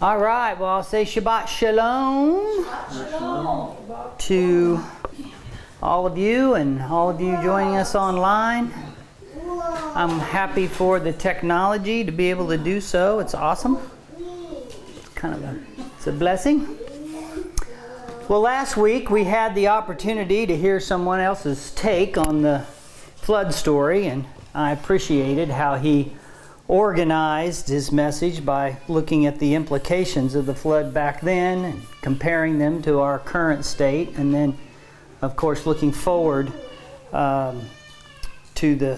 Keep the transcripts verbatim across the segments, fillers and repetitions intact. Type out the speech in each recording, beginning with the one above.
All right, well, I'll say Shabbat Shalom, Shabbat Shalom to all of you and all of you joining us online. I'm happy for the technology to be able to do so. It's awesome. It's kind of a, it's a blessing. Well, last week we had the opportunity to hear someone else's take on the flood story, and I appreciated how he organized his message by looking at the implications of the flood back then and comparing them to our current state, and then of course looking forward um, to the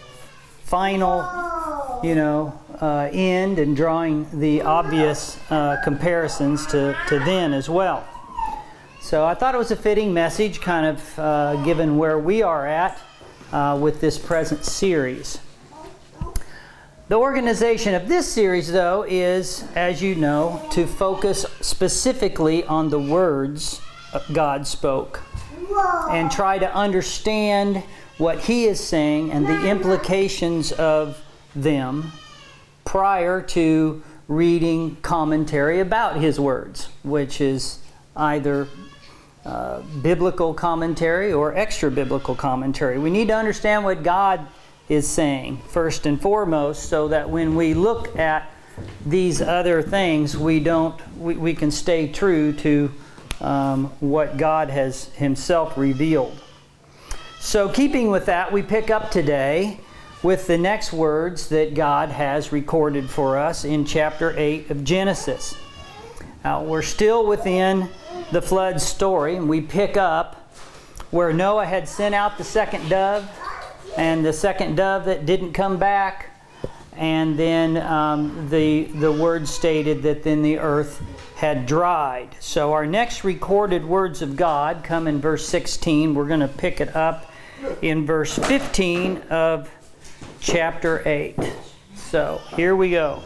final you know uh, end and drawing the obvious uh, comparisons to, to then as well. So I thought it was a fitting message, kind of uh, given where we are at uh, with this present series. The organization of this series, though, is, as you know, to focus specifically on the words God spoke and try to understand what He is saying and the implications of them prior to reading commentary about His words, which is either uh, biblical commentary or extra-biblical commentary. We need to understand what God is saying first and foremost, so that when we look at these other things, we don't we, we can stay true to um, what God has Himself revealed. So keeping with that, we pick up today with the next words that God has recorded for us in chapter eight of Genesis. Now, we're still within the flood story, and we pick up where Noah had sent out the second dove, and the second dove that didn't come back, and then um, the the word stated that then the earth had dried. So our next recorded words of God come in verse sixteen. We're going to pick it up in verse fifteen of chapter eight. So here we go.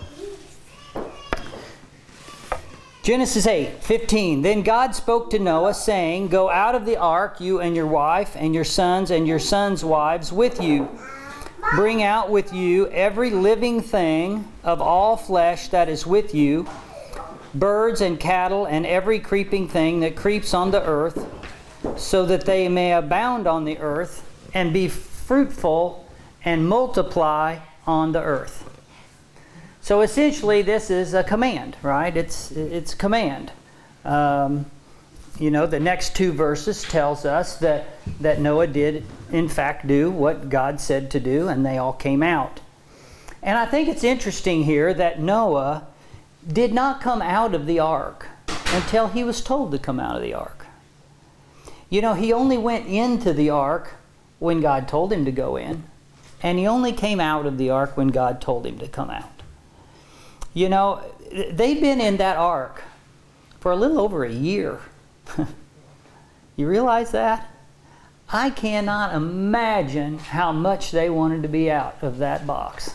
Genesis eight fifteen. Then God spoke to Noah, saying, "Go out of the ark, you and your wife, and your sons and your sons' wives with you. Bring out with you every living thing of all flesh that is with you, birds and cattle, and every creeping thing that creeps on the earth, so that they may abound on the earth, and be fruitful, and multiply on the earth." So essentially, this is a command, right? It's it's a command. Um, you know, the next two verses tells us that, that Noah did, in fact, do what God said to do, and they all came out. And I think it's interesting here that Noah did not come out of the ark until he was told to come out of the ark. You know, he only went into the ark when God told him to go in, and he only came out of the ark when God told him to come out. You know, they've been in that ark for a little over a year. You realize that? I cannot imagine how much they wanted to be out of that box.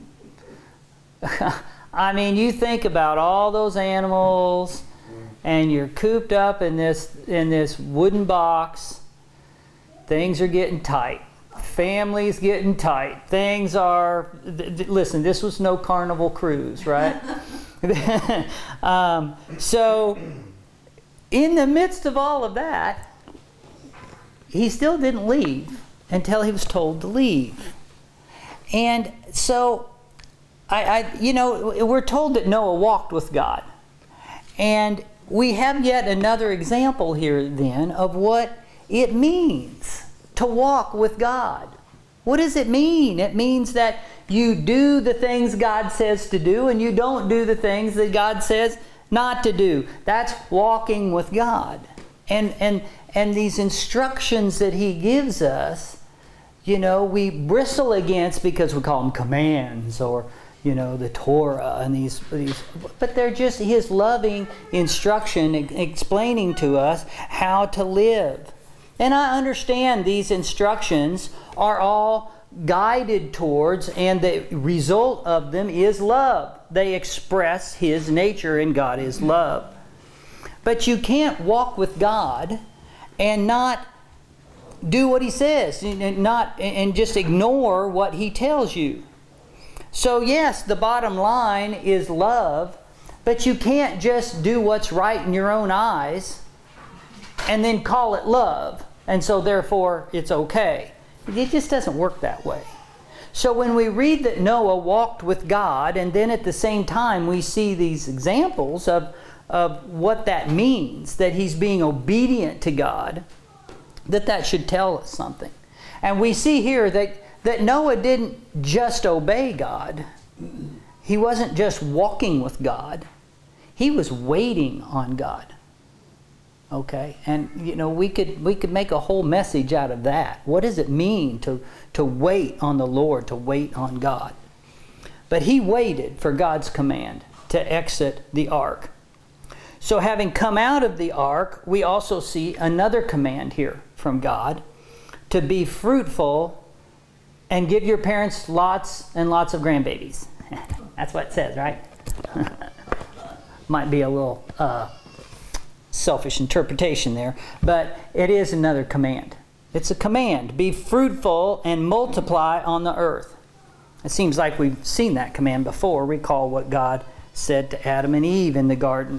I mean, you think about all those animals, and you're cooped up in this in this wooden box. Things are getting tight. Family's getting tight. Things are, th- th- listen, this was no Carnival cruise, right? um, so, in the midst of all of that, he still didn't leave until he was told to leave. And so, I, I, you know, we're told that Noah walked with God. And we have yet another example here then of what it means to walk with God. What does it mean? It means that you do the things God says to do, and you don't do the things that God says not to do. That's walking with God. And and and these instructions that He gives us, you know, we bristle against because we call them commands, or you know, the Torah and these these, but they're just His loving instruction explaining to us how to live. And I understand these instructions are all guided towards, and the result of them is love. They express His nature, and God is love. But you can't walk with God and not do what He says, and not and just ignore what He tells you. So yes, the bottom line is love, But you can't just do what's right in your own eyes and then call it love, and so therefore it's okay. It just doesn't work that way. So when we read that Noah walked with God, and then at the same time we see these examples of, of what that means, that he's being obedient to God, that that should tell us something. And we see here that, that Noah didn't just obey God. He wasn't just walking with God. He was waiting on God. Okay? And, you know, we could we could make a whole message out of that. What does it mean to, to wait on the Lord, to wait on God? But he waited for God's command to exit the ark. So having come out of the ark, we also see another command here from God, to be fruitful and give your parents lots and lots of grandbabies. That's what it says, right? Might be a little uh, selfish interpretation there, but it is another command. It's a command. Be fruitful and multiply on the earth. It seems like we've seen that command before. Recall what God said to Adam and Eve in the garden.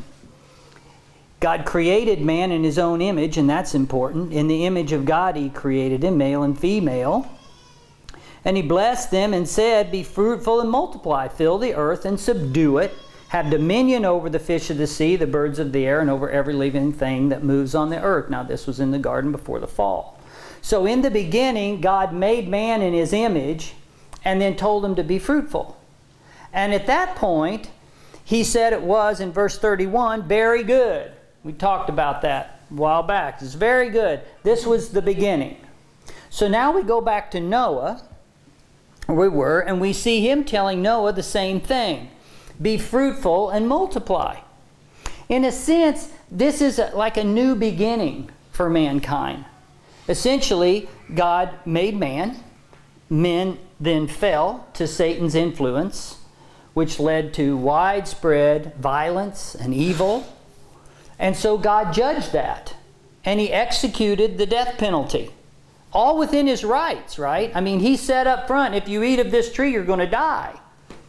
God created man in his own image, and that's important. In the image of God he created him, male and female. And he blessed them and said, be fruitful and multiply, fill the earth and subdue it. Have dominion over the fish of the sea, the birds of the air, and over every living thing that moves on the earth. Now, this was in the garden before the fall. So in the beginning, God made man in his image and then told him to be fruitful. And at that point, he said it was, in verse thirty-one, very good. We talked about that a while back. It's very good. This was the beginning. So now we go back to Noah, where we were, and we see him telling Noah the same thing. Be fruitful and multiply. In a sense, this is a, like a new beginning for mankind. Essentially, God made man. Men then fell to Satan's influence, which led to widespread violence and evil. And so God judged that. And he executed the death penalty. All within his rights, right? I mean, he said up front, if you eat of this tree, you're going to die.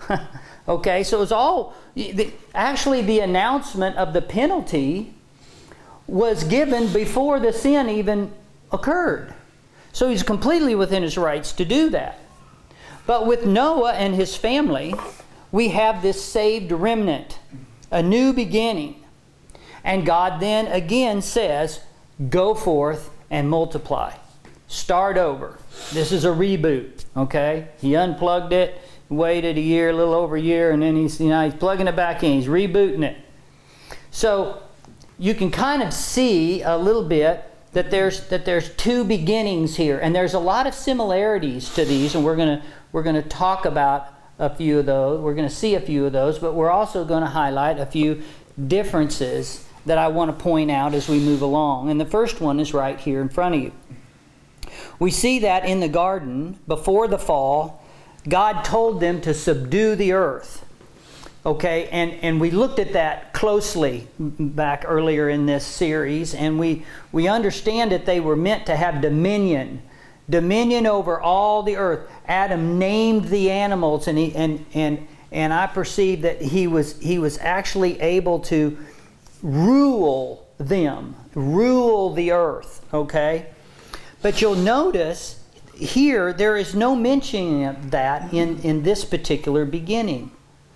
Okay, so it's all, actually the announcement of the penalty was given before the sin even occurred. So he's completely within his rights to do that. But with Noah and his family, we have this saved remnant, a new beginning. And God then again says, go forth and multiply. Start over. This is a reboot, okay? He unplugged it, waited a year, a little over a year, and then he's, you know, he's plugging it back in. He's rebooting it. So you can kind of see a little bit that there's that there's two beginnings here, and there's a lot of similarities to these, and we're gonna we're gonna talk about a few of those. We're gonna see a few of those, but we're also going to highlight a few differences that I want to point out as we move along. And the first one is right here in front of you. We see that in the garden before the fall, God told them to subdue the earth. Okay, and, and we looked at that closely back earlier in this series, and we, we understand that they were meant to have dominion. Dominion over all the earth. Adam named the animals, and he and and and I perceived that he was he was actually able to rule them, rule the earth. Okay? But you'll notice here there is no mention of that in, in this particular beginning.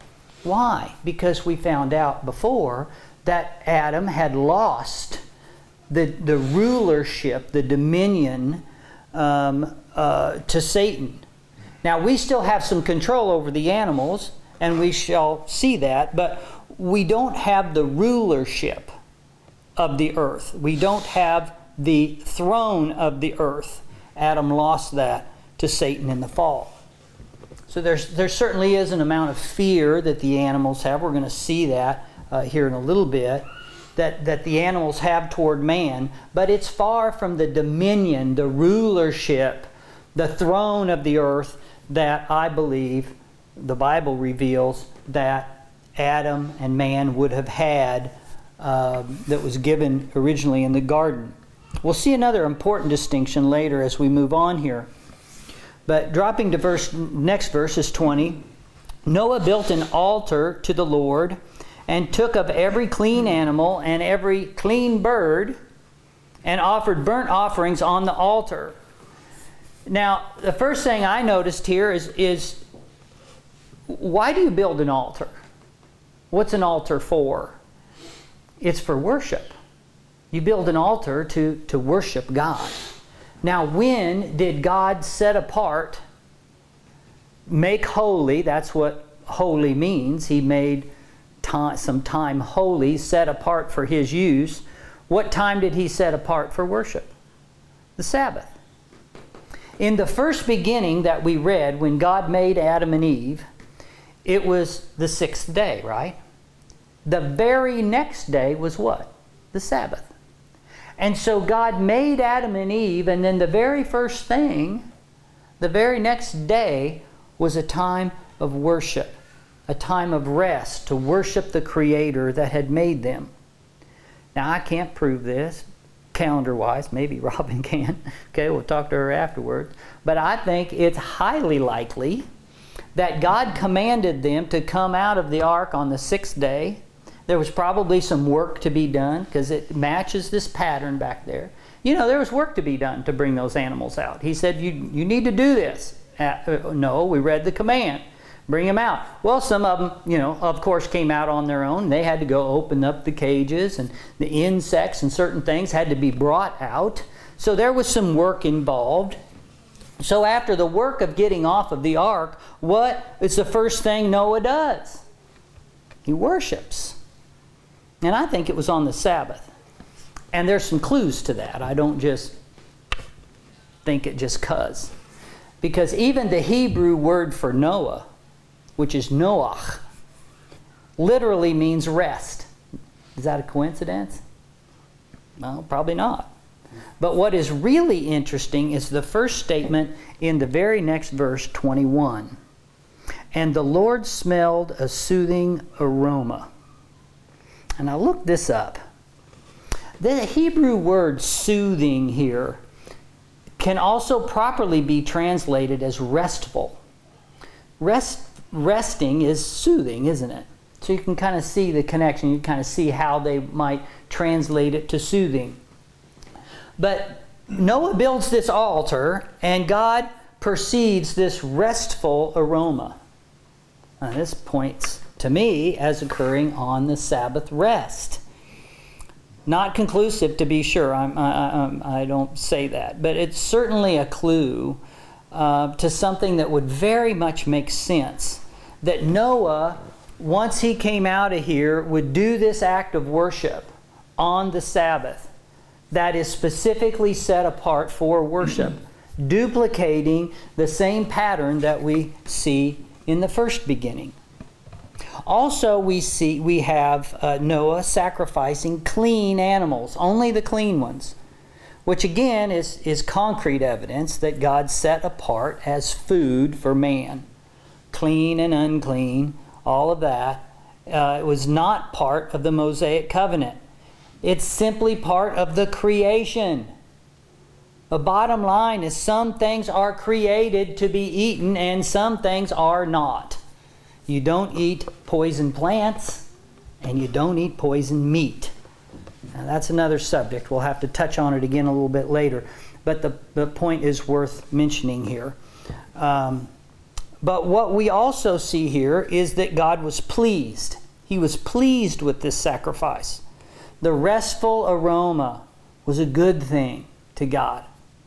Why? Because we found out before that Adam had lost the, the rulership, the dominion um, uh, to Satan. Now we still have some control over the animals, and we shall see that, but we don't have the rulership of the earth. We don't have the throne of the earth. Adam lost that to Satan in the fall. So there's, there certainly is an amount of fear that the animals have. We're going to see that uh, here in a little bit, that, that the animals have toward man. But it's far from the dominion, the rulership, the throne of the earth that I believe the Bible reveals that Adam and man would have had uh, that was given originally in the garden. We'll see another important distinction later as we move on here. But dropping to verse, next verse is twenty. Noah built an altar to the Lord and took of every clean animal and every clean bird and offered burnt offerings on the altar. Now, the first thing I noticed here is, is why do you build an altar? What's an altar for? It's for worship. You build an altar to, to worship God. Now, when did God set apart, make holy? That's what holy means. He made time, some time holy, set apart for His use. What time did He set apart for worship? The Sabbath. In the first beginning that we read, when God made Adam and Eve, it was the sixth day, right? The very next day was what? The Sabbath. And so God made Adam and Eve, and then the very first thing, the very next day, was a time of worship, a time of rest, to worship the Creator that had made them. Now, I can't prove this calendar-wise. Maybe Robin can. Okay, we'll talk to her afterwards. But I think it's highly likely that God commanded them to come out of the ark on the sixth day. There was probably some work to be done because it matches this pattern back there. You know, there was work to be done to bring those animals out. He said, you, you need to do this. Uh, no, we read the command. Bring them out. Well, some of them, you know, of course, came out on their own. They had to go open up the cages, and the insects and certain things had to be brought out. So there was some work involved. So after the work of getting off of the ark, what is the first thing Noah does? He worships. And I think it was on the Sabbath. And there's some clues to that. I don't just think it just 'cause. Because even the Hebrew word for Noah, which is Noach, literally means rest. Is that a coincidence? No, probably not. But what is really interesting is the first statement in the very next verse, twenty-one. And the Lord smelled a soothing aroma. And I looked this up. The Hebrew word soothing here can also properly be translated as restful. Rest, resting is soothing, isn't it? So you can kind of see the connection. You kind of see how they might translate it to soothing. But Noah builds this altar, and God perceives this restful aroma. Now, this points to me as occurring on the Sabbath rest. Not conclusive, to be sure. I'm, I, I, I don't say that. But it's certainly a clue uh, to something that would very much make sense. That Noah, once he came out of here, would do this act of worship on the Sabbath that is specifically set apart for worship, duplicating the same pattern that we see in the first beginning. Also, we see we have uh, Noah sacrificing clean animals, only the clean ones, which again is, is concrete evidence that God set apart as food for man. Clean and unclean, all of that. Uh, it was not part of the Mosaic covenant. It's simply part of the creation. The bottom line is some things are created to be eaten and some things are not. You don't eat poison plants and you don't eat poison meat. Now, that's another subject. We'll have to touch on it again a little bit later. But the, the point is worth mentioning here. Um, but what we also see here is that God was pleased. He was pleased with this sacrifice. The restful aroma was a good thing to God.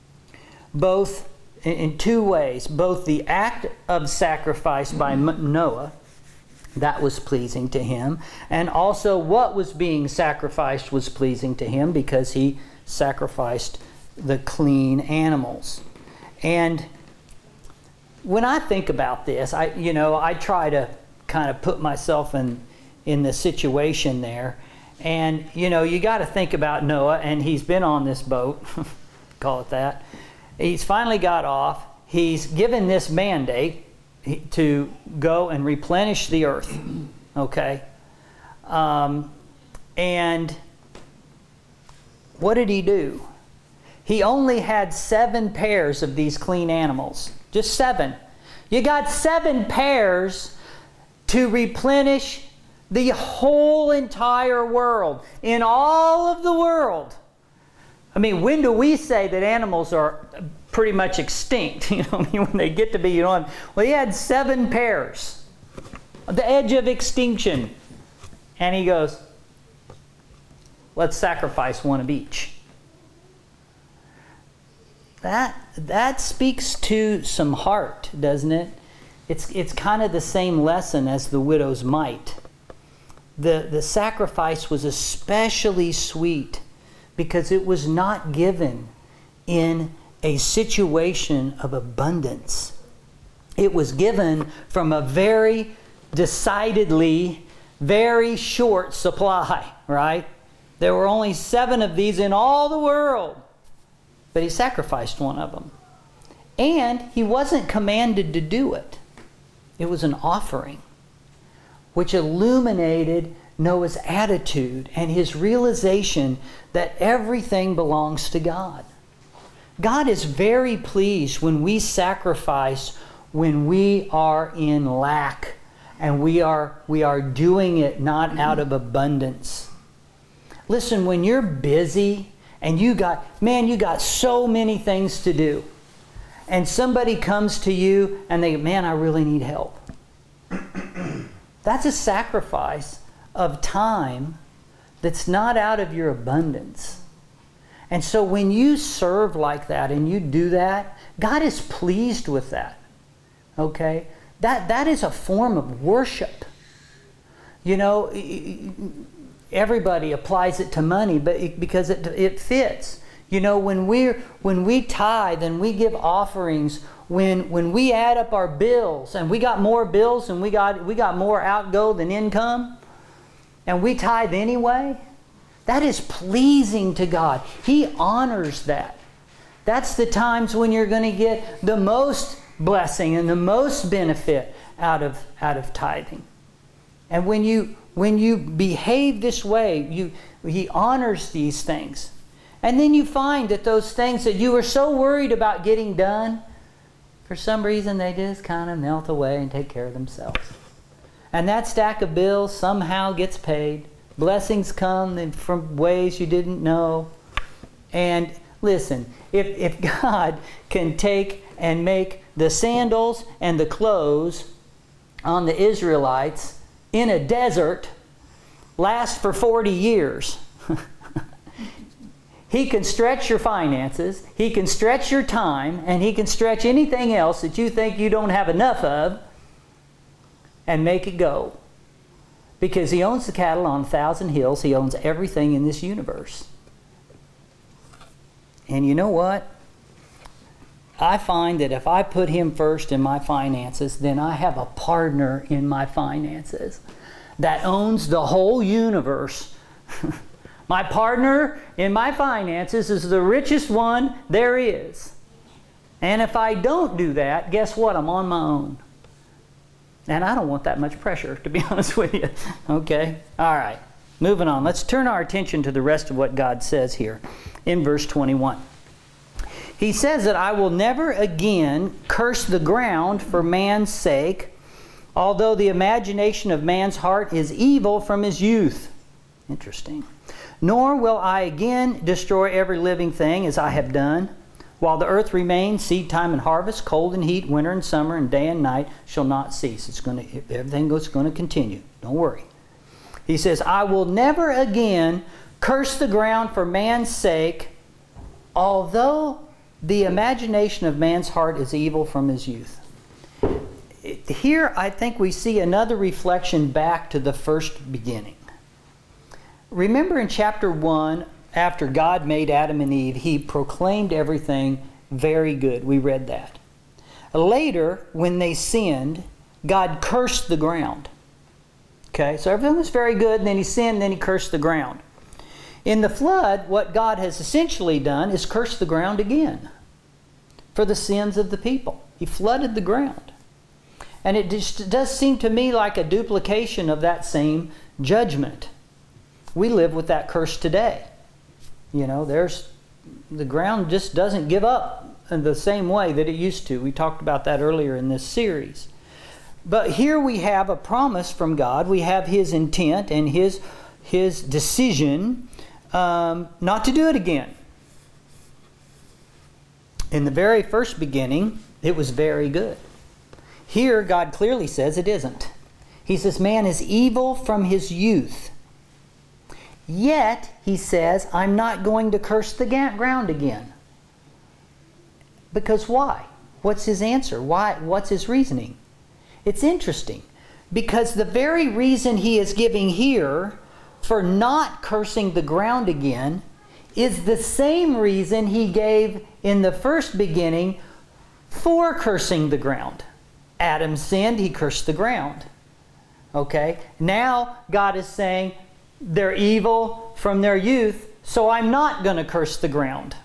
Both in two ways. Both the act of sacrifice by Noah, that was pleasing to him, and also what was being sacrificed was pleasing to him because he sacrificed the clean animals. And when I think about this, I you know, I try to kind of put myself in in the situation there. And, you know, you got to think about Noah, and he's been on this boat, call it that. He's finally got off. He's given this mandate to go and replenish the earth, okay? Um, and what did he do? He only had seven pairs of these clean animals, just seven. You got seven pairs to replenish The whole entire world. In all of the world. I mean, when do we say that animals are pretty much extinct? You know, I mean, when they get to be, you know, well, he had seven pairs. The edge of extinction. And he goes, let's sacrifice one of each. That, that speaks to some heart, doesn't it? It's, it's kind of the same lesson as the widow's mite. The, the sacrifice was especially sweet because it was not given in a situation of abundance. It was given from a very decidedly, very short supply, right? There were only seven of these in all the world. But he sacrificed one of them. And he wasn't commanded to do it. It was an offering, which illuminated Noah's attitude and his realization that everything belongs to God. God is very pleased when we sacrifice when we are in lack and we are, we are doing it not out of abundance. Listen, when you're busy and you got, man, you got so many things to do, and somebody comes to you and they, man, I really need help. That's a sacrifice of time that's not out of your abundance. And so when you serve like that and you do that, God is pleased with that. Okay? That, that is a form of worship. You know, everybody applies it to money, but it, because it, it fits. You know, when we're when we tithe and we give offerings, when when we add up our bills and we got more bills and we got we got more outgo than income, and we tithe anyway, that is pleasing to God. He honors that. That's the times when you're going to get the most blessing and the most benefit out of out of tithing. And when you when you behave this way, you He honors these things. And then you find that those things that you were so worried about getting done, for some reason they just kind of melt away and take care of themselves. And that stack of bills somehow gets paid. Blessings come from ways you didn't know. And listen, if, if God can take and make the sandals and the clothes on the Israelites in a desert last for forty years, He can stretch your finances, He can stretch your time, and He can stretch anything else that you think you don't have enough of and make it go. Because He owns the cattle on a thousand hills. He owns everything in this universe. And you know what? I find that if I put Him first in my finances, then I have a partner in my finances that owns the whole universe. My partner in my finances is the richest one there is. And if I don't do that, guess what? I'm on my own. And I don't want that much pressure, to be honest with you. Okay? All right. Moving on. Let's turn our attention to the rest of what God says here in verse twenty-one. He says that I will never again curse the ground for man's sake, although the imagination of man's heart is evil from his youth. Interesting. Nor will I again destroy every living thing as I have done. While the earth remains, seed time and harvest, cold and heat, winter and summer, and day and night shall not cease. It's going to, everything is going to continue. Don't worry. He says, I will never again curse the ground for man's sake, although the imagination of man's heart is evil from his youth. Here, I think we see another reflection back to the first beginning. Remember in chapter one, after God made Adam and Eve, He proclaimed everything very good. We read that. Later, when they sinned, God cursed the ground. Okay, so everything was very good, and then He sinned, and then He cursed the ground. In the flood, what God has essentially done is curse the ground again for the sins of the people. He flooded the ground. And it just does seem to me like a duplication of that same judgment. We live with that curse today. You know, there's the ground just doesn't give up in the same way that it used to. We talked about that earlier in this series. But here we have a promise from God. We have His intent and His, his decision um, not to do it again. In the very first beginning, it was very good. Here, God clearly says it isn't. He says, man is evil from his youth. Yet, He says, I'm not going to curse the ground again. Because why? What's His answer? Why? What's His reasoning? It's interesting. Because the very reason He is giving here for not cursing the ground again is the same reason He gave in the first beginning for cursing the ground. Adam sinned, he cursed the ground. Okay? Now God is saying they're evil from their youth, so I'm not going to curse the ground.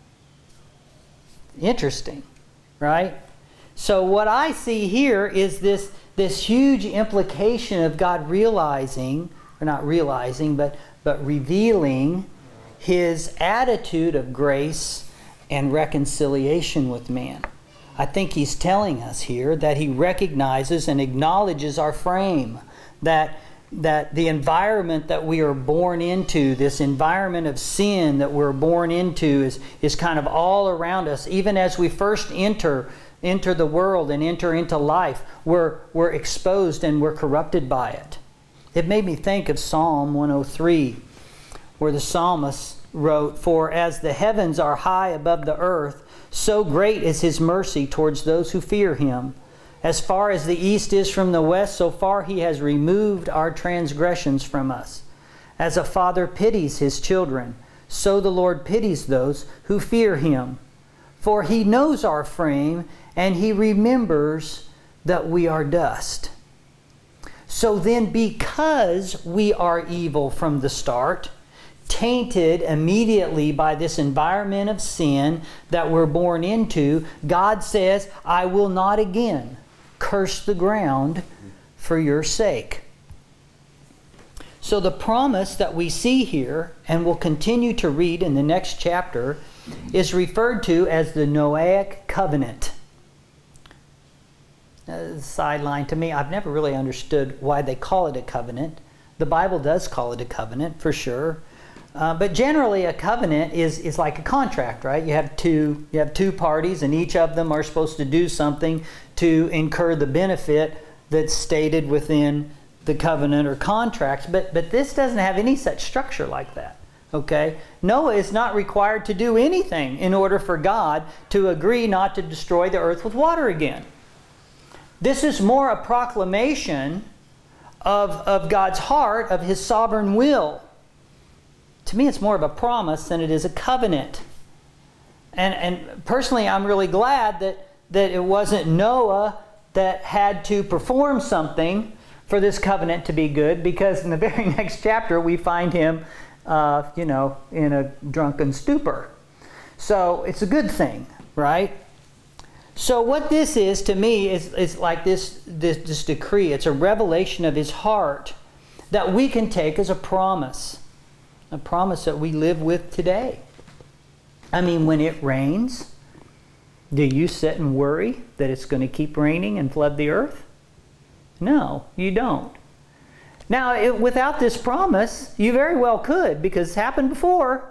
Interesting, right? So what I see here is this, this huge implication of God realizing, or not realizing, but, but revealing His attitude of grace and reconciliation with man. I think He's telling us here that He recognizes and acknowledges our frame, that, that the environment that we are born into, this environment of sin that we're born into is, is kind of all around us. Even as we first enter, enter the world and enter into life, we're, we're exposed and we're corrupted by it. It made me think of Psalm one oh three, where the psalmist wrote, "For as the heavens are high above the earth, so great is His mercy towards those who fear Him. As far as the east is from the west, so far He has removed our transgressions from us. As a father pities his children, so the Lord pities those who fear Him. For He knows our frame, and He remembers that we are dust." So then, because we are evil from the start, tainted immediately by this environment of sin that we're born into, God says, I will not again curse the ground for your sake. So the promise that we see here, and we'll continue to read in the next chapter, is referred to as the Noahic covenant. Uh, sideline to me, I've never really understood why they call it a covenant. The Bible does call it a covenant, for sure. Uh, but generally, a covenant is, is like a contract, right? You have two you have two parties, and each of them are supposed to do something to incur the benefit that's stated within the covenant or contract. But but this doesn't have any such structure like that. Okay? Noah is not required to do anything in order for God to agree not to destroy the earth with water again. This is more a proclamation of, of God's heart, of His sovereign will. To me, it's more of a promise than it is a covenant. And, and personally, I'm really glad that, that it wasn't Noah that had to perform something for this covenant to be good, because in the very next chapter, we find him, uh, you know, in a drunken stupor. So it's a good thing, right? So what this is to me is, is like this, this, this decree. It's a revelation of His heart that we can take as a promise. A promise that we live with today. I mean, when it rains, do you sit and worry that it's going to keep raining and flood the earth? No, you don't. Now, it, without this promise, you very well could, because it's happened before.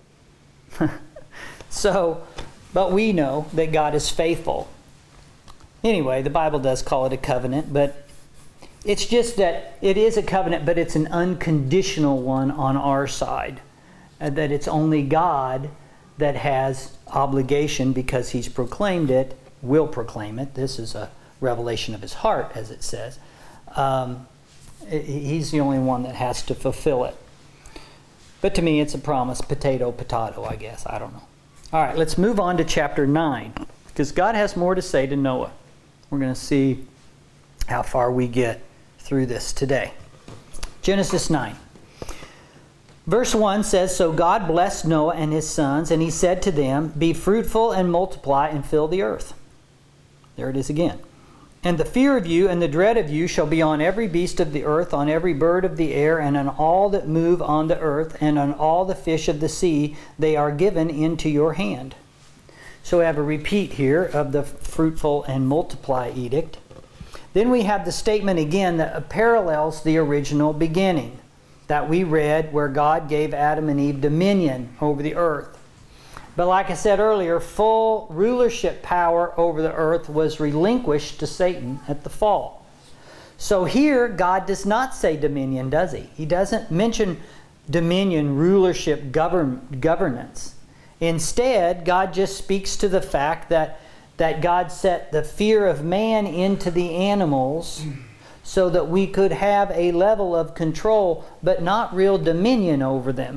So, but we know that God is faithful. Anyway, the Bible does call it a covenant, but it's just that it is a covenant, but it's an unconditional one on our side. Uh, that it's only God that has obligation, because He's proclaimed it, will proclaim it. This is a revelation of His heart, as it says. Um, it, he's the only one that has to fulfill it. But to me, it's a promise. Potato, potato, I guess. I don't know. All right, let's move on to chapter nine, because God has more to say to Noah. We're going to see how far we get through this today. Genesis nine. Verse one says, "So God blessed Noah and his sons, and He said to them, Be fruitful and multiply and fill the earth." There it is again. "And the fear of you and the dread of you shall be on every beast of the earth, on every bird of the air, and on all that move on the earth, and on all the fish of the sea. They are given into your hand." So we have a repeat here of the fruitful and multiply edict. Then we have the statement again that parallels the original beginning that we read, where God gave Adam and Eve dominion over the earth. But like I said earlier, full rulership power over the earth was relinquished to Satan at the fall. So here, God does not say dominion, does he? He doesn't mention dominion, rulership, govern, governance. Instead, God just speaks to the fact that, that God set the fear of man into the animals so that we could have a level of control, but not real dominion over them.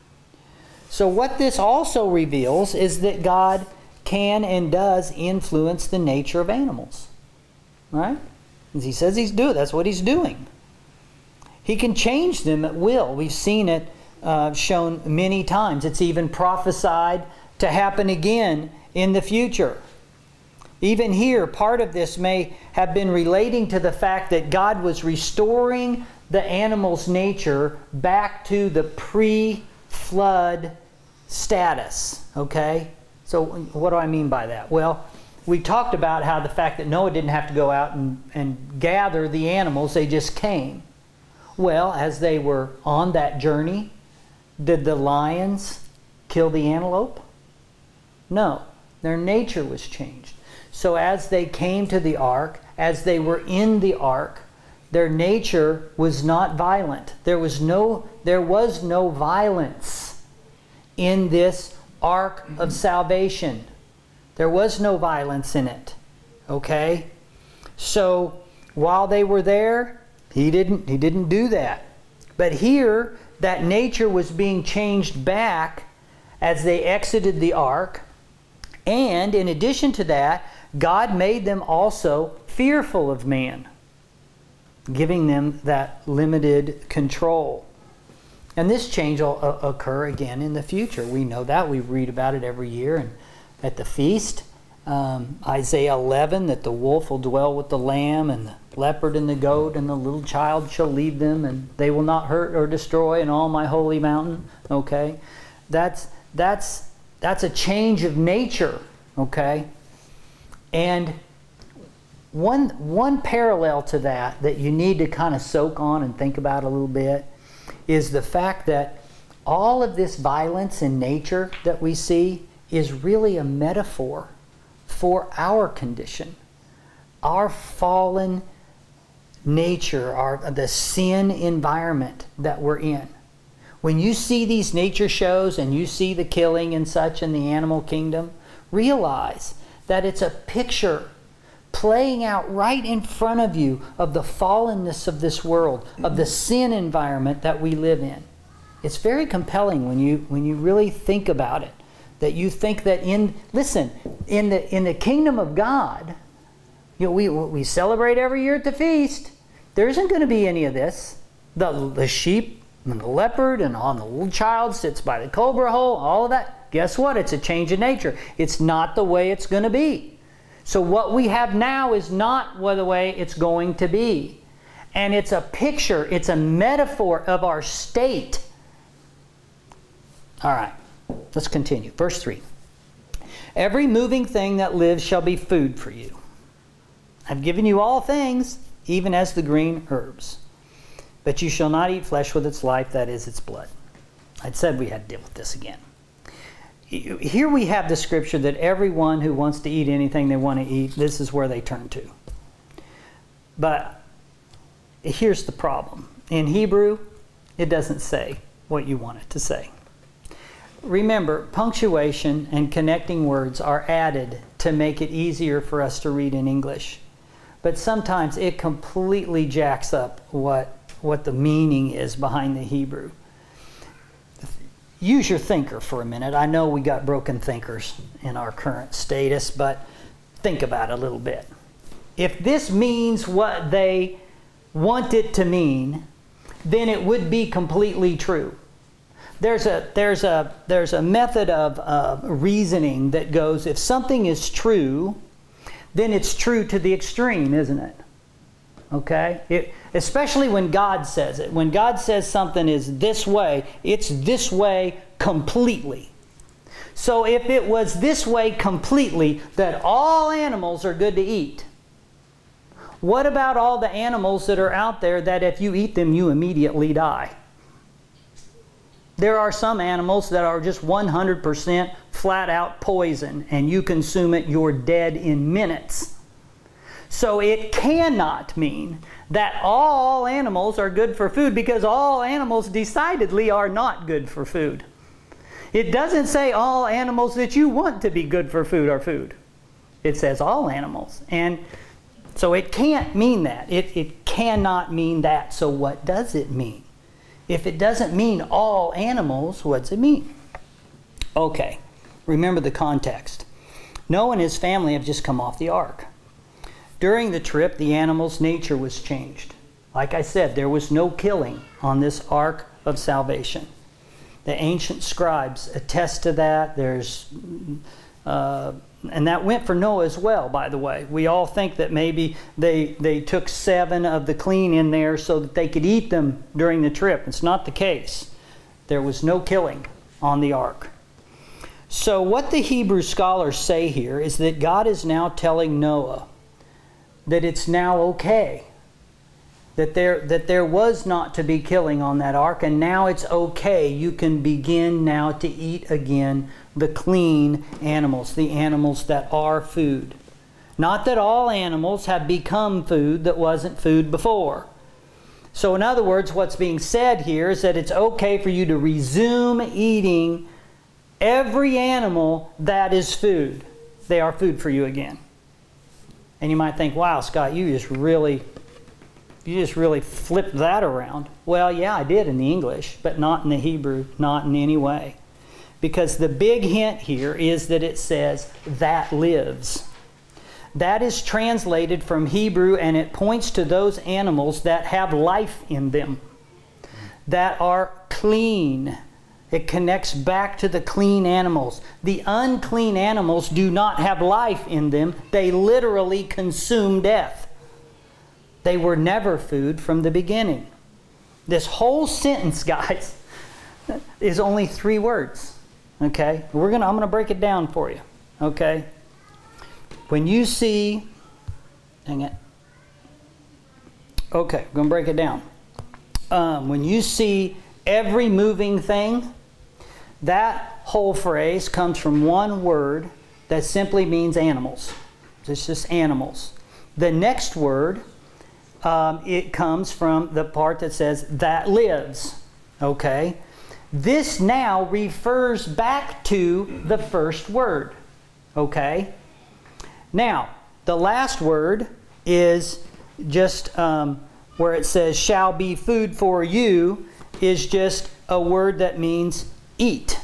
So what this also reveals is that God can and does influence the nature of animals. Right? As he says he's doing, that's what he's doing. He can change them at will. We've seen it uh, shown many times. It's even prophesied to happen again in the future. Even here, part of this may have been relating to the fact that God was restoring the animal's nature back to the pre-flood status. Okay? So what do I mean by that? Well, we talked about how the fact that Noah didn't have to go out and, and gather the animals, they just came. Well, as they were on that journey, did the lions kill the antelope? No. Their nature was changed. So as they came to the ark, as they were in the ark, their nature was not violent. There was no, there was no violence in this ark of salvation. There was no violence in it. Okay? So while they were there, he didn't, he didn't do that. But here, that nature was being changed back as they exited the ark. And in addition to that, God made them also fearful of man, giving them that limited control. And this change will uh, occur again in the future. We know that. We read about it every year and at the feast. Um, Isaiah eleven, that the wolf will dwell with the lamb, and the leopard and the goat, and the little child shall lead them, and they will not hurt or destroy in all my holy mountain. Okay? That's, that's, that's a change of nature. Okay? And one, one parallel to that that you need to kind of soak on and think about a little bit is the fact that all of this violence in nature that we see is really a metaphor for our condition, our fallen nature, our, the sin environment that we're in. When you see these nature shows and you see the killing and such in the animal kingdom, realize that it's a picture playing out right in front of you of the fallenness of this world, of the sin environment that we live in. It's very compelling when you when you really think about it. That you think that in, listen, in the in the kingdom of God, you know, we we celebrate every year at the feast. There isn't going to be any of this. The the sheep and the leopard and on the little child sits by the cobra hole, all of that. Guess what? It's a change in nature. It's not the way it's going to be. So what we have now is not the way it's going to be. And it's a picture, it's a metaphor of our state. All right, let's continue. Verse three. Every moving thing that lives shall be food for you. I've given you all things, even as the green herbs. But you shall not eat flesh with its life, that is its blood. I'd said we had to deal with this again. Here we have the scripture that everyone who wants to eat anything they want to eat, this is where they turn to. But here's the problem. In Hebrew, it doesn't say what you want it to say. Remember, punctuation and connecting words are added to make it easier for us to read in English. But sometimes it completely jacks up what, what the meaning is behind the Hebrew. Use your thinker for a minute. I know we got broken thinkers in our current status, but think about it a little bit. If this means what they want it to mean, then it would be completely true. There's a, there's a, there's a method of uh, reasoning that goes, if something is true, then it's true to the extreme, isn't it? Okay? It, especially when God says it. When God says something is this way, it's this way completely. So if it was this way completely, that all animals are good to eat, What about all the animals that are out there that if you eat them, you immediately die? There are some animals that are just one hundred percent flat out poison, and you consume it, you're dead in minutes. So it cannot mean that all animals are good for food, because all animals decidedly are not good for food. It doesn't say all animals that you want to be good for food are food. It says all animals. And so it can't mean that. It, it cannot mean that. So what does it mean? If it doesn't mean all animals, what does it mean? Okay, remember the context. Noah and his family have just come off the ark. During the trip, the animal's nature was changed. Like I said, there was no killing on this ark of salvation. The ancient scribes attest to that. There's, uh, and that went for Noah as well, by the way. We all think that maybe they, they took seven of the clean in there so that they could eat them during the trip. It's not the case. There was no killing on the ark. So what the Hebrew scholars say here is that God is now telling Noah that it's now okay, that there, that there was not to be killing on that ark, and now it's okay. You can begin now to eat again the clean animals, the animals that are food. Not that all animals have become food that wasn't food before. So in other words, what's being said here is that it's okay for you to resume eating every animal that is food. They are food for you again. And you might think, wow, Scott, you just really, you just really flipped that around. Well, yeah, I did in the English, but not in the Hebrew, not in any way. Because the big hint here is that it says, that lives. That is translated from Hebrew, and it points to those animals that have life in them, that are clean. It connects back to the clean animals. The unclean animals do not have life in them. They literally consume death. They were never food from the beginning. This whole sentence, guys, is only three words. Okay? We're gonna, I'm going to break it down for you. Okay? When you see... Dang it. Okay, we're going to break it down. Um, when you see every moving thing, that whole phrase comes from one word that simply means animals. It's just animals. The next word, um, it comes from the part that says that lives. Okay? This now refers back to the first word. Okay? Now, the last word is just um, where it says shall be food for you, is just a word that means eat.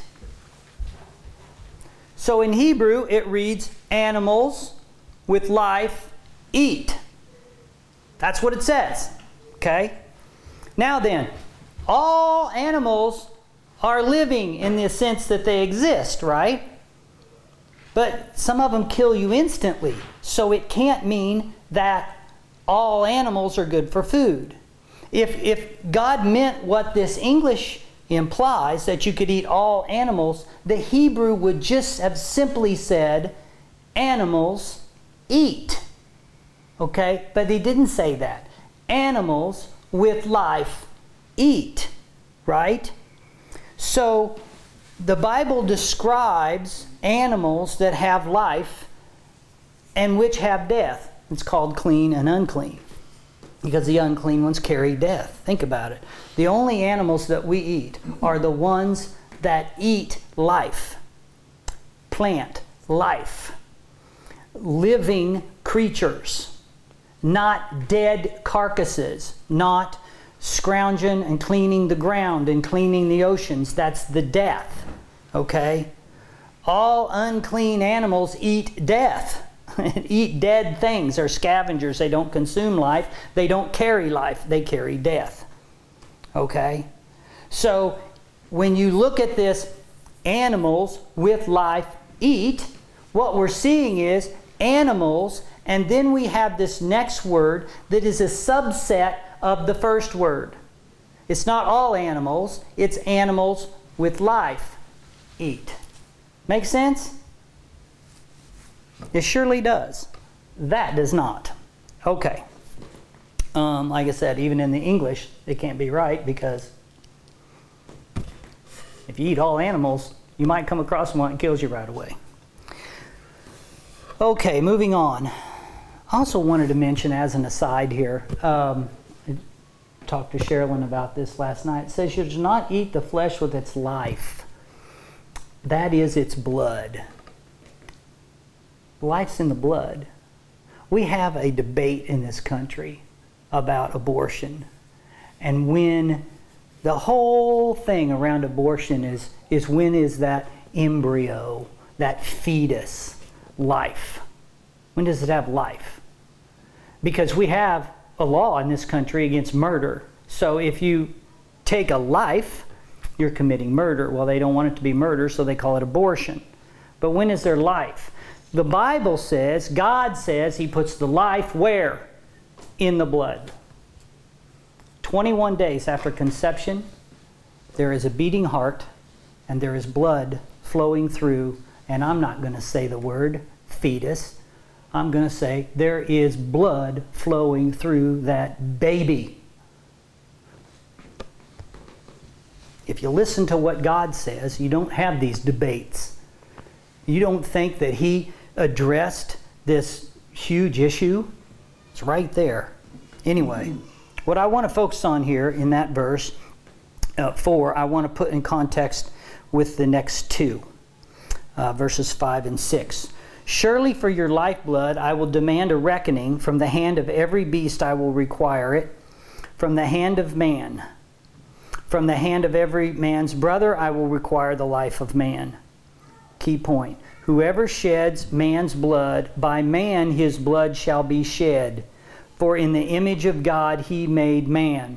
So in Hebrew it reads animals with life eat. That's what it says. Okay? Now then, all animals are living in the sense that they exist, right? But some of them kill you instantly. So it can't mean that all animals are good for food. If, if God meant what this English implies, that you could eat all animals, the Hebrew would just have simply said, animals eat. Okay? But he didn't say that. Animals with life eat. Right? So the Bible describes animals that have life and which have death. It's called clean and unclean, because the unclean ones carry death. Think about it. The only animals that we eat are the ones that eat life, plant life, living creatures, not dead carcasses, not scrounging and cleaning the ground and cleaning the oceans. That's the death. Okay? All unclean animals eat death. Eat dead things. They're scavengers. They don't consume life. They don't carry life. They carry death. Okay? So when you look at this, animals with life eat, what we're seeing is animals, and then we have this next word that is a subset of the first word. It's not all animals. It's animals with life eat. Make sense? It surely does. That does not. Okay. Um, like I said, even in the English, it can't be right, because if you eat all animals, you might come across one that kills you right away. Okay, moving on. I also wanted to mention, as an aside here, um, I talked to Sherilyn about this last night. It says you do not eat the flesh with its life. That is its blood. Life's in the blood. We have a debate in this country about abortion. And when the whole thing around abortion is, is when is that embryo, that fetus, life? When does it have life? Because we have a law in this country against murder. So if you take a life, you're committing murder. Well, they don't want it to be murder, so they call it abortion. But when is there life? The Bible says, God says He puts the life where? In the blood. twenty-one days after conception, there is a beating heart and there is blood flowing through, and I'm not going to say the word fetus. I'm going to say there is blood flowing through that baby. If you listen to what God says, you don't have these debates. You don't think that He addressed this huge issue. It's right there. Anyway, what I want to focus on here in that verse uh, four, I want to put in context with the next two, uh, verses five and six. Surely for your lifeblood I will demand a reckoning. From the hand of every beast I will require it. From the hand of man. From the hand of every man's brother I will require the life of man. Key point. Whoever sheds man's blood, by man his blood shall be shed. For in the image of God He made man.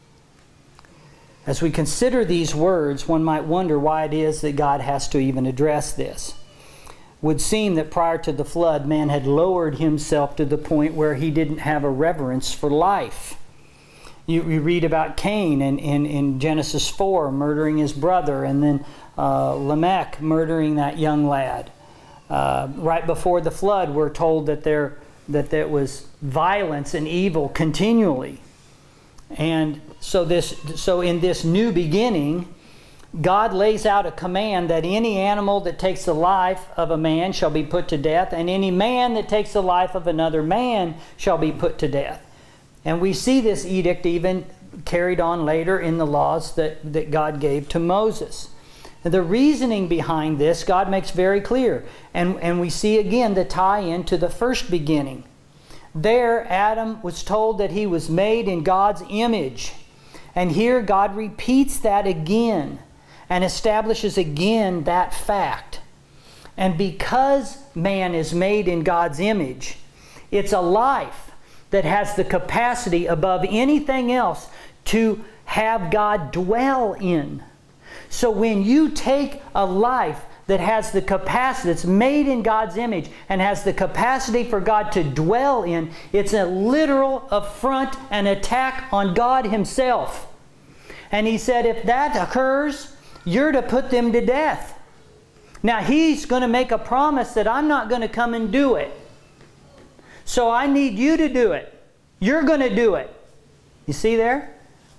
As we consider these words, one might wonder why it is that God has to even address this. It would seem that prior to the flood, man had lowered himself to the point where he didn't have a reverence for life. You, you read about Cain in, in, in Genesis four, murdering his brother, and then uh, Lamech murdering that young lad. Uh, right before the flood, we're told that there, that there was violence and evil continually. And so, this, so in this new beginning, God lays out a command that any animal that takes the life of a man shall be put to death, and any man that takes the life of another man shall be put to death. And we see this edict even carried on later in the laws that, that God gave to Moses. The reasoning behind this, God makes very clear. And, and we see again the tie-in to the first beginning. There, Adam was told that he was made in God's image. And here God repeats that again and establishes again that fact. And because man is made in God's image, it's a life that has the capacity above anything else to have God dwell in. So when you take a life that has the capacity, that's made in God's image and has the capacity for God to dwell in, it's a literal affront and attack on God Himself. And He said, if that occurs, you're to put them to death. Now He's going to make a promise that I'm not going to come and do it. So I need you to do it. You're going to do it. You see there?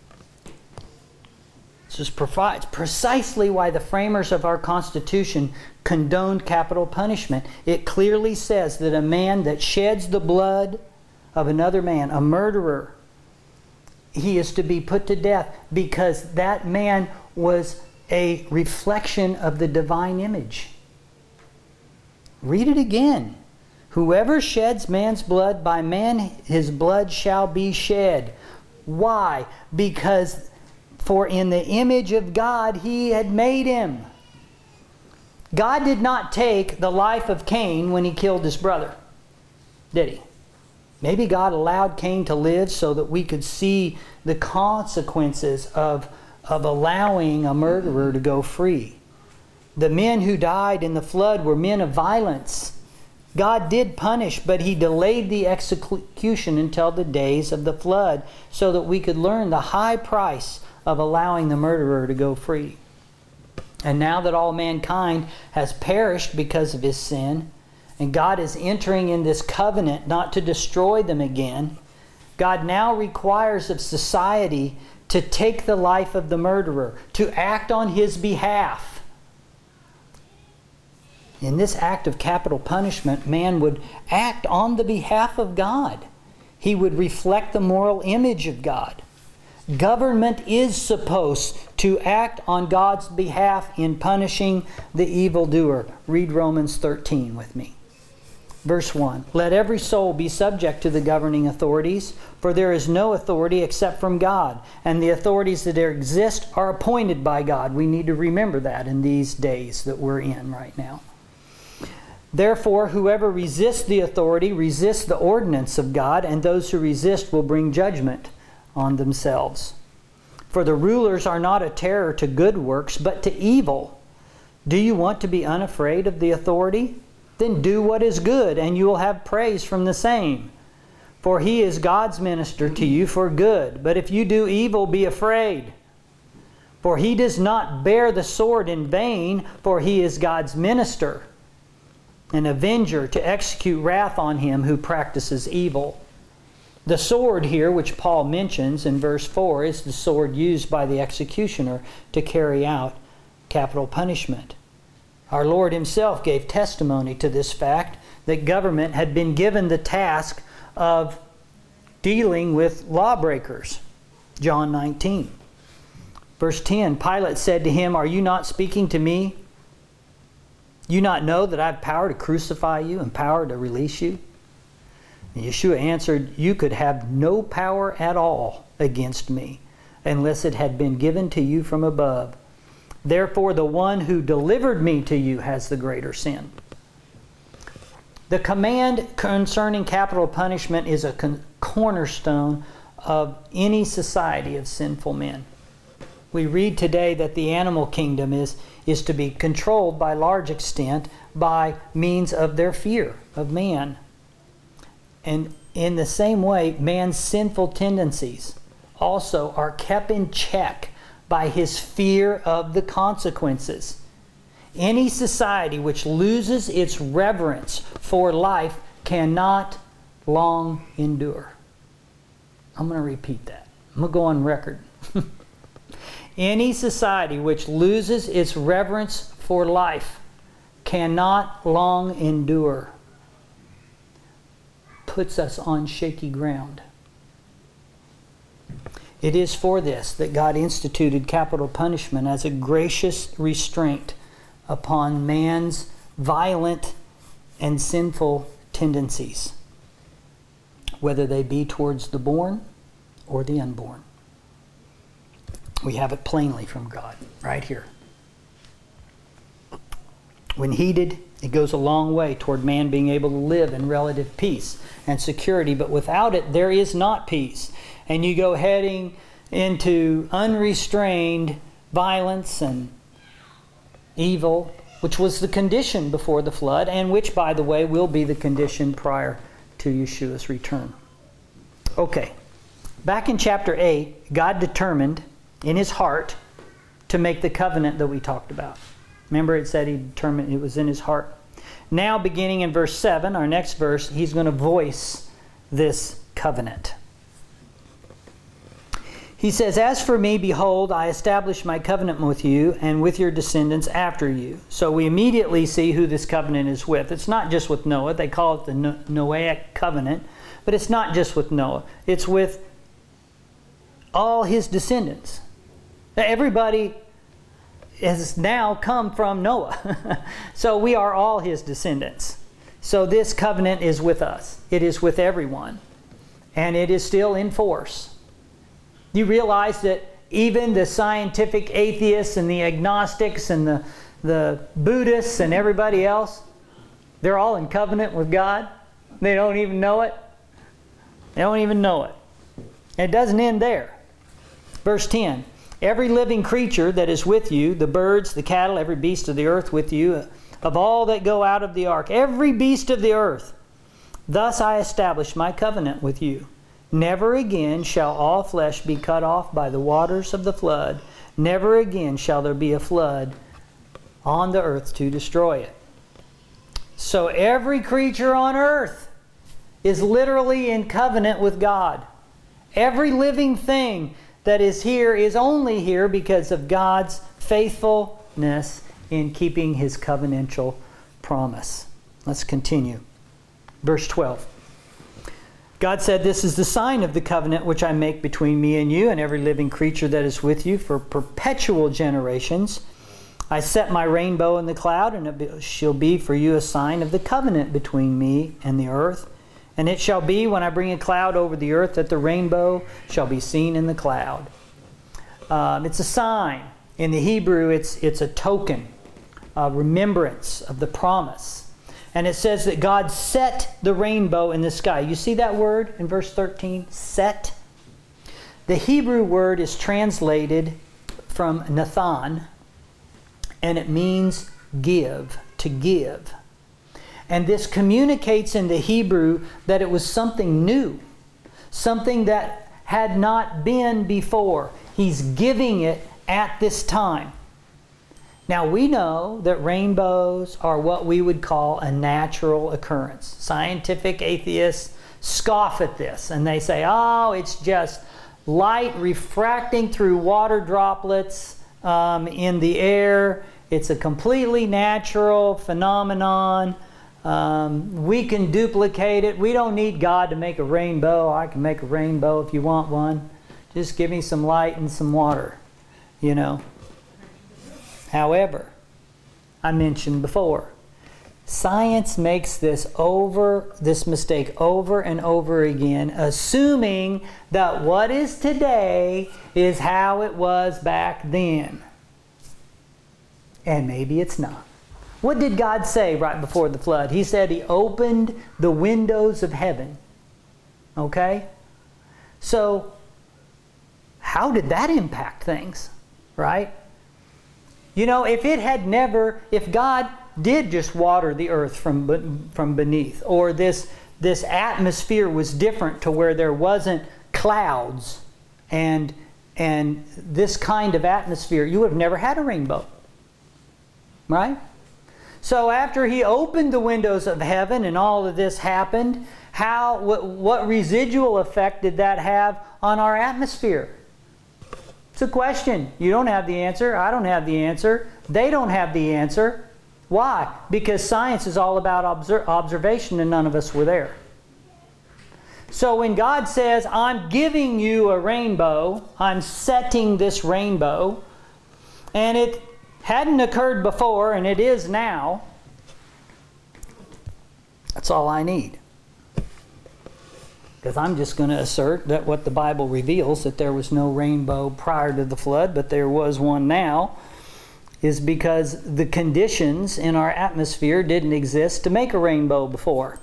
This is precisely why the framers of our Constitution condoned capital punishment. It clearly says that a man that sheds the blood of another man, a murderer, he is to be put to death because that man was a reflection of the divine image. Read it again. Whoever sheds man's blood, by man his blood shall be shed. Why? Because for in the image of God He had made him. God did not take the life of Cain when He killed his brother, did He? Maybe God allowed Cain to live so that we could see the consequences of, of allowing a murderer to go free. The men who died in the flood were men of violence. God did punish, but He delayed the execution until the days of the flood so that we could learn the high price of allowing the murderer to go free. And now that all mankind has perished because of his sin, and God is entering in this covenant not to destroy them again, God now requires of society to take the life of the murderer, to act on his behalf. In this act of capital punishment, man would act on the behalf of God. He would reflect the moral image of God. Government is supposed to act on God's behalf in punishing the evildoer. Read Romans thirteen with me. Verse one, let every soul be subject to the governing authorities, for there is no authority except from God, and the authorities that exist are appointed by God. We need to remember that in these days that we're in right now. Therefore, whoever resists the authority resists the ordinance of God, and those who resist will bring judgment on themselves. For the rulers are not a terror to good works, but to evil. Do you want to be unafraid of the authority? Then do what is good, and you will have praise from the same. For he is God's minister to you for good. But if you do evil, be afraid. For he does not bear the sword in vain, for he is God's minister, an avenger to execute wrath on him who practices evil. The sword here, which Paul mentions in verse four, is the sword used by the executioner to carry out capital punishment. Our Lord himself gave testimony to this fact, that government had been given the task of dealing with lawbreakers. John nineteen. Verse ten, Pilate said to him, are you not speaking to me? You not know that I have power to crucify you and power to release you? And Yeshua answered, you could have no power at all against me, unless it had been given to you from above. Therefore, the one who delivered me to you has the greater sin. The command concerning capital punishment is a con- cornerstone of any society of sinful men. We read today that the animal kingdom is, is to be controlled by large extent by means of their fear of man. And in the same way, man's sinful tendencies also are kept in check by his fear of the consequences. Any society which loses its reverence for life cannot long endure. I'm going to repeat that. I'm going to go on record. Any society which loses its reverence for life cannot long endure. Puts us on shaky ground. It is for this that God instituted capital punishment as a gracious restraint upon man's violent and sinful tendencies, whether they be towards the born or the unborn. We have it plainly from God right here. When heeded, it goes a long way toward man being able to live in relative peace and security, but without it, there is not peace. And you go heading into unrestrained violence and evil, which was the condition before the flood, and which, by the way, will be the condition prior to Yeshua's return. Okay, back in chapter eight, God determined in his heart to make the covenant that we talked about. Remember, it said he determined it was in his heart. Now, beginning in verse seven, our next verse, he's going to voice this covenant. He says, as for me, behold, I establish my covenant with you and with your descendants after you. So we immediately see who this covenant is with. It's not just with Noah. They call it the Noahic covenant. But it's not just with Noah. It's with all his descendants. Everybody has now come from Noah. So we are all his descendants. So this covenant is with us. It is with everyone. And it is still in force. You realize that even the scientific atheists and the agnostics and the, the Buddhists and everybody else, they're all in covenant with God. They don't even know it. They don't even know it. And it doesn't end there. Verse ten. Every living creature that is with you, the birds, the cattle, every beast of the earth with you, of all that go out of the ark, every beast of the earth, thus I establish my covenant with you. Never again shall all flesh be cut off by the waters of the flood. Never again shall there be a flood on the earth to destroy it. So every creature on earth is literally in covenant with God. Every living thing that is here is only here because of God's faithfulness in keeping His covenantal promise. Let's continue. Verse twelve. God said, "This is the sign of the covenant which I make between me and you and every living creature that is with you for perpetual generations. I set my rainbow in the cloud, and it shall be for you a sign of the covenant between me and the earth. And it shall be when I bring a cloud over the earth that the rainbow shall be seen in the cloud." Um, it's a sign. In the Hebrew, it's, it's a token, a remembrance of the promise. And it says that God set the rainbow in the sky. You see that word in verse thirteen? Set. The Hebrew word is translated from Nathan, and it means give, to give. And this communicates in the Hebrew that it was something new, something that had not been before. He's giving it at this time. Now we know that rainbows are what we would call a natural occurrence. Scientific atheists scoff at this and they say, oh, it's just light refracting through water droplets um, in the air. It's a completely natural phenomenon. Um, we can duplicate it. We don't need God to make a rainbow. I can make a rainbow if you want one. Just give me some light and some water, you know. However, I mentioned before, science makes this over, this mistake over and over again, assuming that what is today is how it was back then. And maybe it's not. What did God say right before the flood? He said He opened the windows of heaven. Okay? So, how did that impact things? Right? You know, if it had never, if God did just water the earth from, from beneath, or this, this atmosphere was different to where there wasn't clouds and, and this kind of atmosphere, you would have never had a rainbow. Right? So after He opened the windows of heaven and all of this happened, how, what, what residual effect did that have on our atmosphere? It's a question. You don't have the answer. I don't have the answer. They don't have the answer. Why? Because science is all about obser- observation and none of us were there. So when God says, I'm giving you a rainbow, I'm setting this rainbow, and it hadn't occurred before and it is now, that's all I need. Because I'm just going to assert that what the Bible reveals, that there was no rainbow prior to the flood, but there was one now, is because the conditions in our atmosphere didn't exist to make a rainbow before.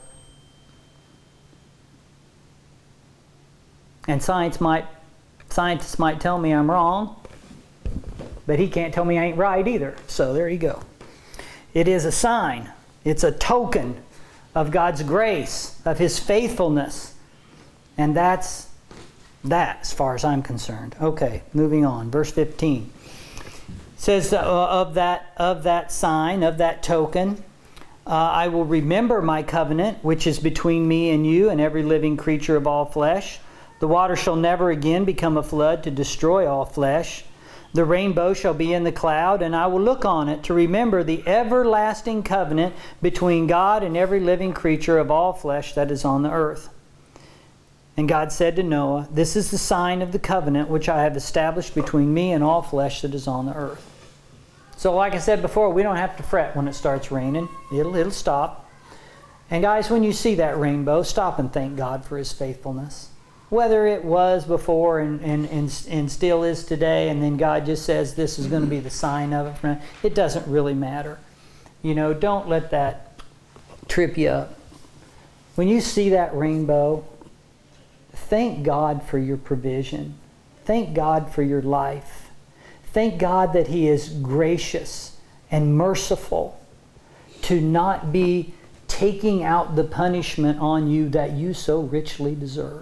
And science might, scientists might tell me I'm wrong, but he can't tell me I ain't right either. So there you go. It is a sign. It's a token of God's grace, of His faithfulness. And that's that as far as I'm concerned. Okay, moving on. Verse fifteen. It says uh, of that of that sign, of that token, uh, I will remember my covenant, which is between me and you and every living creature of all flesh. The water shall never again become a flood to destroy all flesh. The rainbow shall be in the cloud, and I will look on it to remember the everlasting covenant between God and every living creature of all flesh that is on the earth. And God said to Noah, this is the sign of the covenant which I have established between me and all flesh that is on the earth. So like I said before, we don't have to fret when it starts raining. It'll, it'll stop. And guys, when you see that rainbow, stop and thank God for His faithfulness. Whether it was before and, and, and, and still is today, and then God just says this is going to be the sign of it, it doesn't really matter. You know, don't let that trip you up. When you see that rainbow, thank God for your provision. Thank God for your life. Thank God that He is gracious and merciful to not be taking out the punishment on you that you so richly deserve.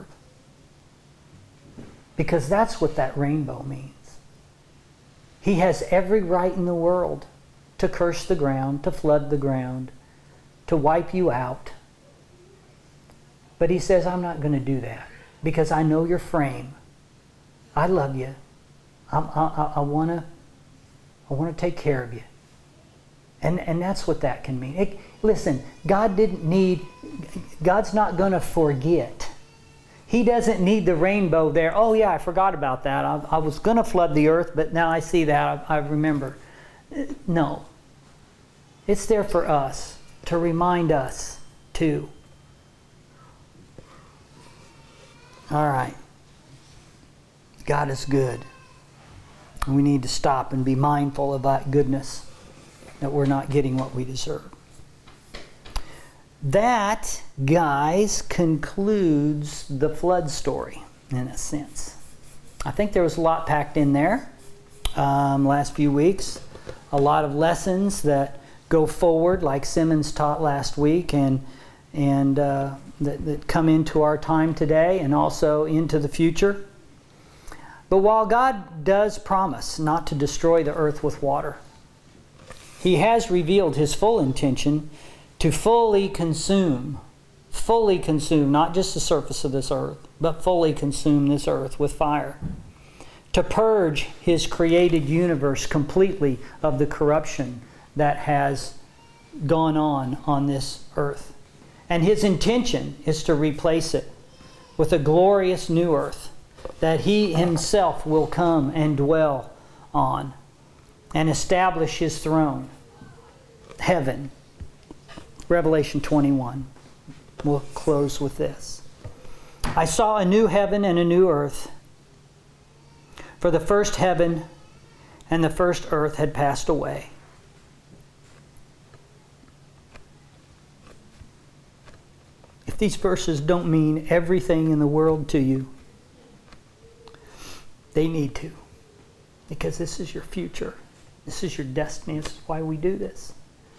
Because that's what that rainbow means. He has every right in the world to curse the ground, to flood the ground, to wipe you out. But He says, I'm not going to do that. because I know your frame. I love you. I, I, I want to I want to take care of you. And, and that's what that can mean. It, listen, God didn't need, God's not going to forget. He doesn't need the rainbow there. Oh yeah, I forgot about that. I, I was going to flood the earth, but now I see that. I, I remember. No. It's there for us, to remind us too. All right. God is good. We need to stop and be mindful of that goodness, that we're not getting what we deserve. That, guys, concludes the flood story, in a sense. I think there was a lot packed in there um, last few weeks. A lot of lessons that go forward, like Simmons taught last week, and, and uh, that, that come into our time today and also into the future. But while God does promise not to destroy the earth with water, He has revealed His full intention to fully consume, fully consume, not just the surface of this earth, but fully consume this earth with fire. To purge His created universe completely of the corruption that has gone on on this earth. And His intention is to replace it with a glorious new earth that He Himself will come and dwell on and establish His throne, heaven. Revelation twenty-one. We'll close with this. I saw a new heaven and a new earth, for the first heaven and the first earth had passed away. If these verses don't mean everything in the world to you, they need to, because this is your future. This is your destiny. This is why we do this.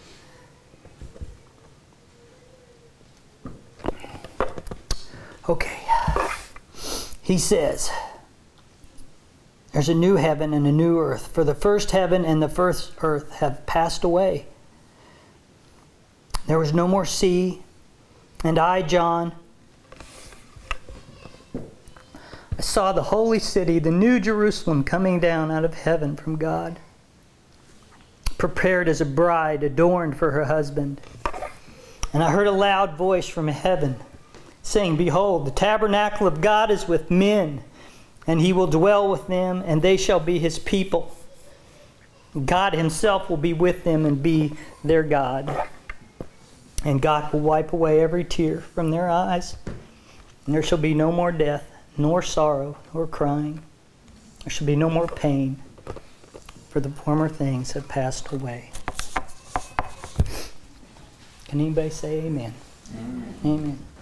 Okay. He says, there's a new heaven and a new earth. For the first heaven and the first earth have passed away. There was no more sea. And I, John, I saw the holy city, the new Jerusalem, coming down out of heaven from God, prepared as a bride adorned for her husband. And I heard a loud voice from heaven saying, Behold, the tabernacle of God is with men, and He will dwell with them, and they shall be His people. God Himself will be with them and be their God. And God will wipe away every tear from their eyes, and there shall be no more death, nor sorrow, nor crying. There shall be no more pain, for the former things have passed away. Can anybody say amen? Amen. Amen.